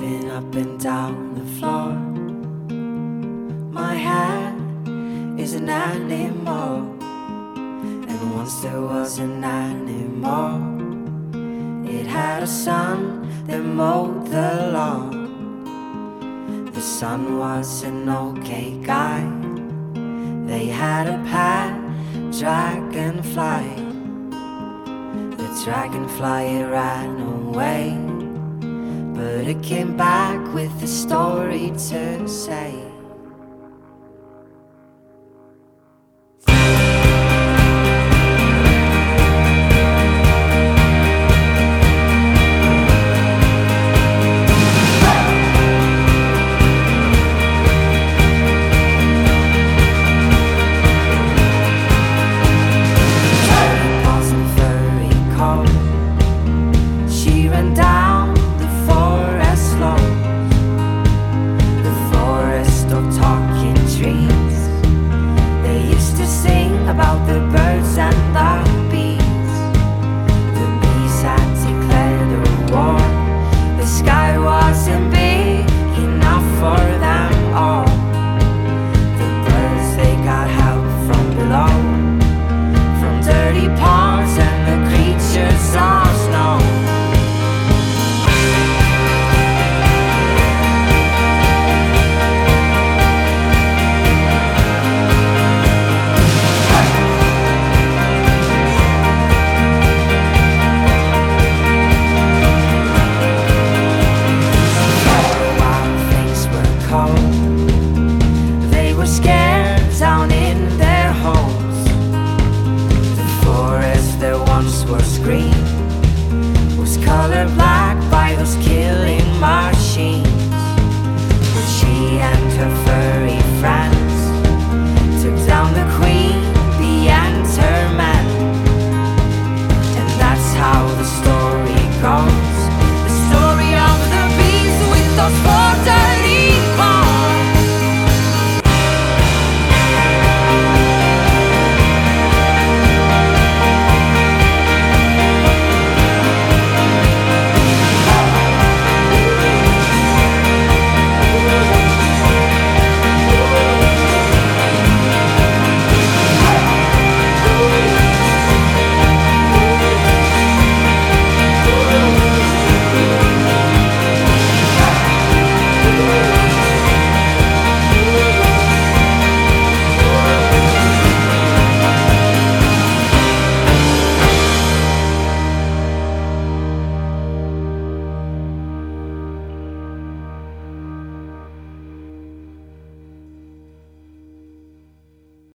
moving up and down the floor. My hair is an animal, and once there was an animal. It had a son that mowed the lawn. The son was an okay guy. They had a pet dragonfly. The dragonfly, it ran away, but it came back with a story to say.